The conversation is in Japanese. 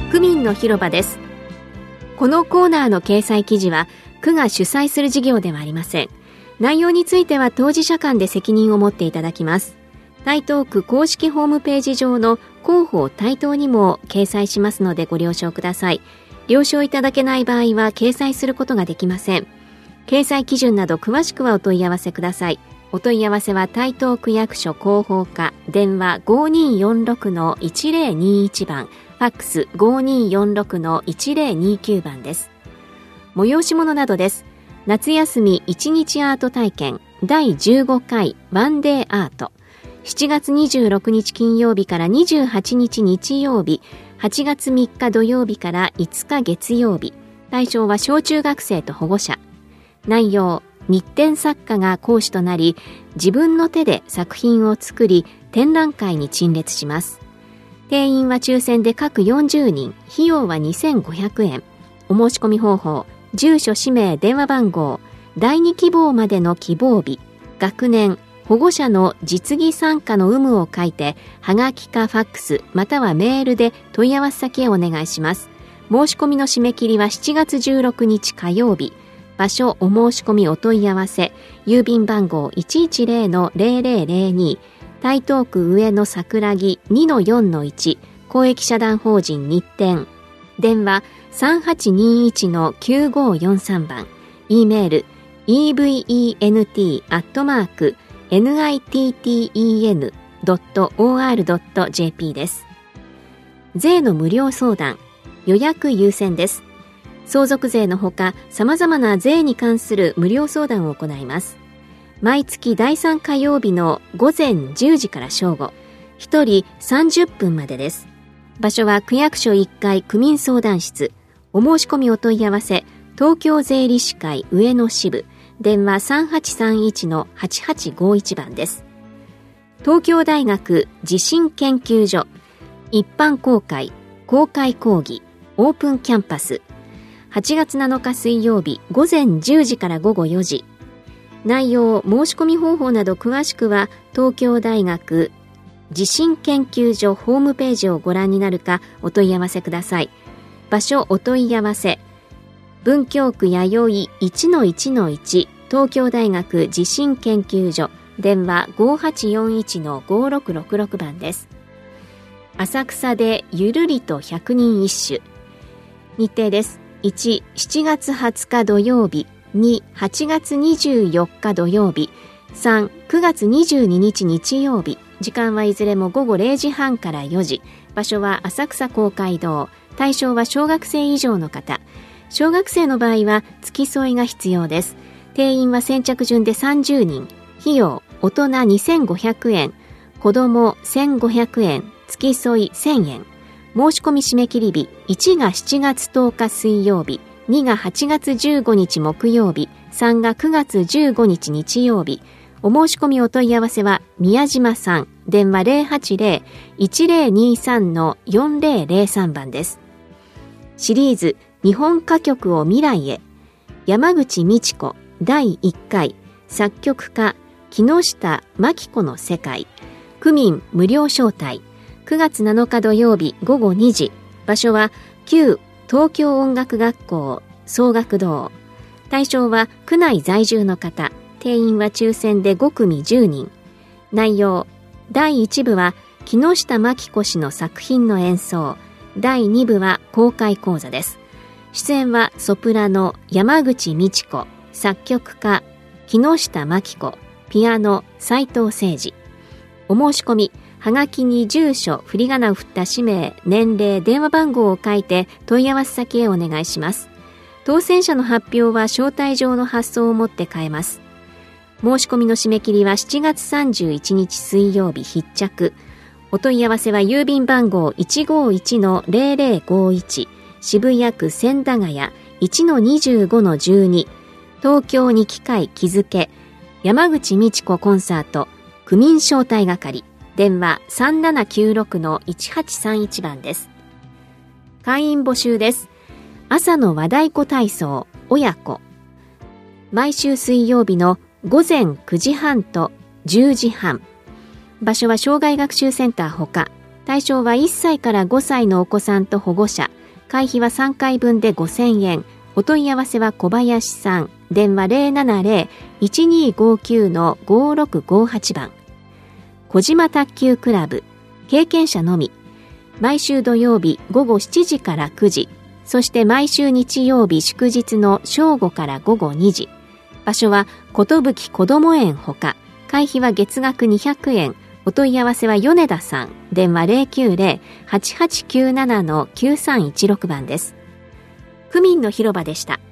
区民の広場です。このコーナーの掲載記事は区が主催する事業ではありません。内容については当事者間で責任を持っていただきます。台東区公式ホームページ上の広報台東にも掲載しますのでご了承ください。了承いただけない場合は掲載することができません。掲載基準など詳しくはお問い合わせください。お問い合わせは台東区役所広報課、電話 5246-1021 番、ファックス 5246-1029 番です。催し物などです。夏休み1日アート体験第15回ワンデーアート、7月26日金曜日から28日日曜日、8月3日土曜日から5日月曜日。対象は小中学生と保護者。内容、日展作家が講師となり、自分の手で作品を作り展覧会に陳列します。定員は抽選で各40人、費用は2500円。お申し込み方法、住所氏名電話番号、第2希望までの希望日、学年、保護者の実技参加の有無を書いて、はがきかファックスまたはメールで問い合わせ先へお願いします。申し込みの締め切りは7月16日火曜日。場所、お申し込みお問い合わせ、郵便番号 110-0002、台東区上野桜木 2-4-1、公益社団法人日展、電話 3821-9543 番、E メール event@nitten.or.jp です。税の無料相談、予約優先です。相続税のほか様々な税に関する無料相談を行います。毎月第3火曜日の午前10時から正午、1人30分までです。場所は区役所1階区民相談室。お申し込みお問い合わせ、東京税理士会上野支部、電話 3831-8851 番です。東京大学地震研究所、一般公開、公開講義、オープンキャンパス。8月7日水曜日午前10時から午後4時。内容、申し込み方法など詳しくは東京大学地震研究所ホームページをご覧になるかお問い合わせください。場所、お問い合わせ、文京区弥生 1-1-1 東京大学地震研究所、電話 5841-5666 番です。浅草でゆるりと100人一首。日程です。1、7月20日土曜日。2、8月24日土曜日。3、9月22日日曜日。時間はいずれも午後0時半から4時。場所は浅草公会堂。対象は小学生以上の方。小学生の場合は付き添いが必要です。定員は先着順で30人。費用、大人2500円。子供1500円。付き添い1000円。申し込み締め切り日、1が7月10日水曜日、2が8月15日木曜日、3が9月15日日曜日。お申し込みお問い合わせは宮島さん、電話 080-1023-4003 番です。シリーズ日本歌曲を未来へ、山口美智子第1回、作曲家木下真紀子の世界、区民無料招待。9月7日土曜日午後2時。場所は旧東京音楽学校総楽堂。対象は区内在住の方。定員は抽選で5組10人。内容、第1部は木下真紀子氏の作品の演奏。第2部は公開講座です。出演はソプラノ山口美智子、作曲家木下真紀子、ピアノ斉藤誠二。お申し込み、はがきに住所、振り仮名を振った氏名、年齢、電話番号を書いて問い合わせ先へお願いします。当選者の発表は招待状の発送をもって変えます。申し込みの締め切りは7月31日水曜日必着。お問い合わせは郵便番号 151-0051 渋谷区千駄ヶ谷 1-25-12 東京に機会気づけ山口美智子コンサート区民招待係。電話 3796-1831 番です。会員募集です。朝の和太鼓体操親子。毎週水曜日の午前9時半と10時半。場所は障害学習センターほか。対象は1歳から5歳のお子さんと保護者。 会費は3回分で5000円。お問い合わせは小林さん。電話 070-1259-5658 番。小島卓球クラブ。経験者のみ。毎週土曜日午後7時から9時。そして毎週日曜日祝日の正午から午後2時。場所はことぶきこども園ほか。会費は月額200円。お問い合わせは米田さん。電話 090-8897-9316 番です。区民の広場でした。